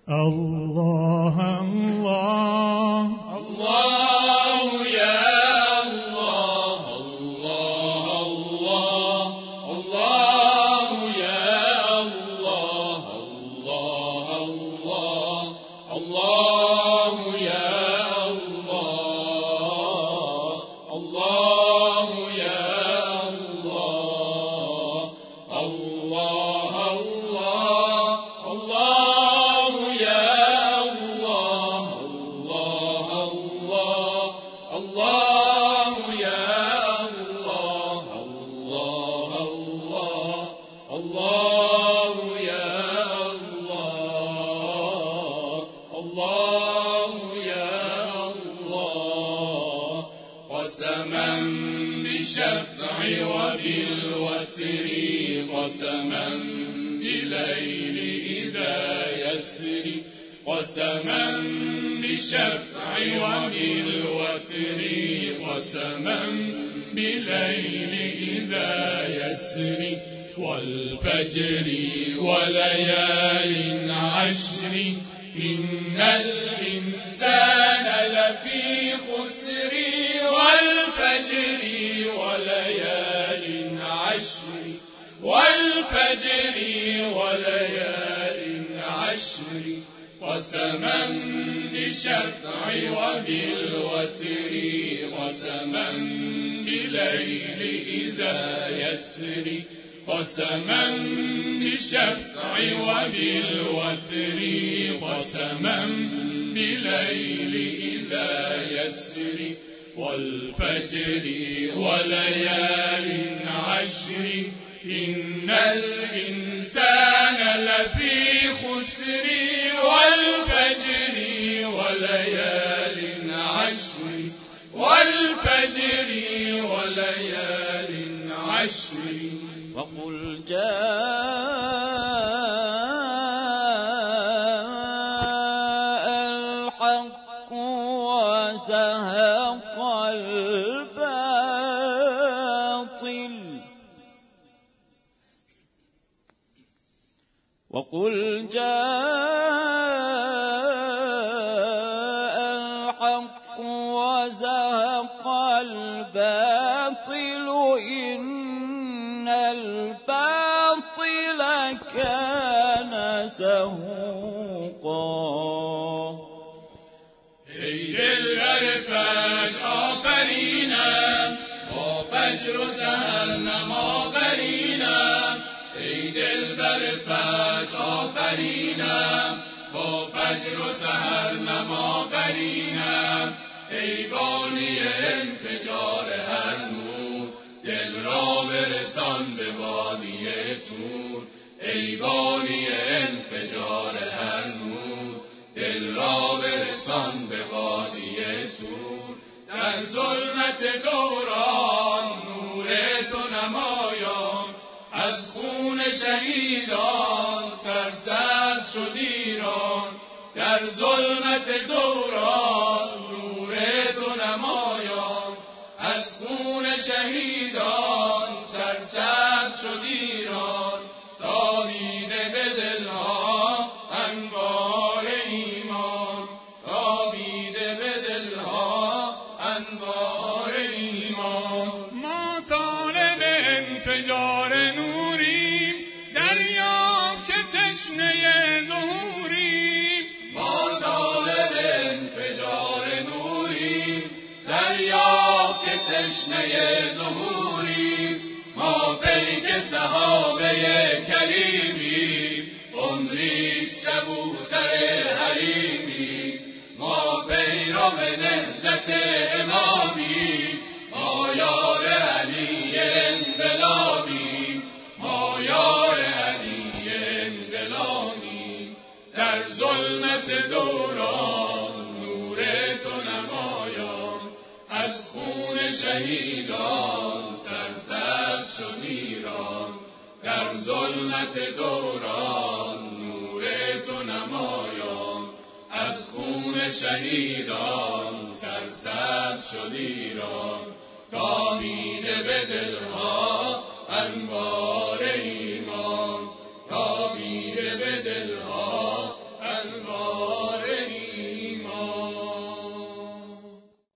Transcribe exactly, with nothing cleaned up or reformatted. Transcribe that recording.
الله الله الله يا الله الله الله الله يا الله الله الله الله يا الله الله يا الله الله الله الله يا الله الله الله الله يا الله الله الله الله يا الله الله يا الله قسما بالشفع وبالوتر قسما بالليل إذا يسري قسما بالشفع وبالوتر قسما بالليل إذا يسري والفجر وليال عشر إن الإنسان لفي خسر والفجر وليال عشر والفجر وليال عشر قسما بالشفع وبالوتر قسما بالليل إذا يسري قسما بالشفع وبالوتر قسما بالليل إذا يسري والفجر وليال عشر إن الإنسان لفي خسر والفجر وليال عشر والفجر وليال عشر وقل جاء الحق وزهق الباطل وقل جاء الحق وزهق الباطل إن الباطل كان زهوقا عید العرفت آفرینم با فجر و سحر نما برینم عید العرفت آفرینم با فجر و سحر نما برینم ای بانی انفجار هر نور دل را برسان به وادی طور ای بانی انفجار هر نور دل را برسان به وادی طور در ظلمت دوران نور تو نمایان از خون شهیدان سرسبز شد ایران در ظلمت دوران نور تو نمایان از خون شهیدان سرسبز شد ایران تابیده به دلها انوار ایمان تابیده به دلها انوار ایمان ما طالب انفجار نوریم دریاب که تشنه ظهوریم ما طالب انفجار نوریم دریاب که تشنه ظهوریم ما پیک صحابه کریمیم عمریست کبوتر حریمیم ما پیرو نهضت امامیم ما یار علی انقلابیم ما یار علی انقلابیم در ظلمت دوران نور تو نمایان از خون شهیدان سرسبز شد ایران در ظلمت دوران نور تو نمایان از خون شهیدان سرسبز شد ایران تابیده به دلها انوار